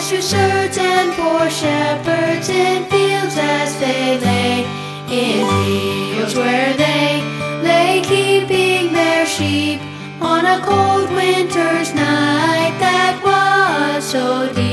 to certain poor shepherds in fields as they lay, in fields where they lay keeping their sheep on a cold winter's night that was so deep.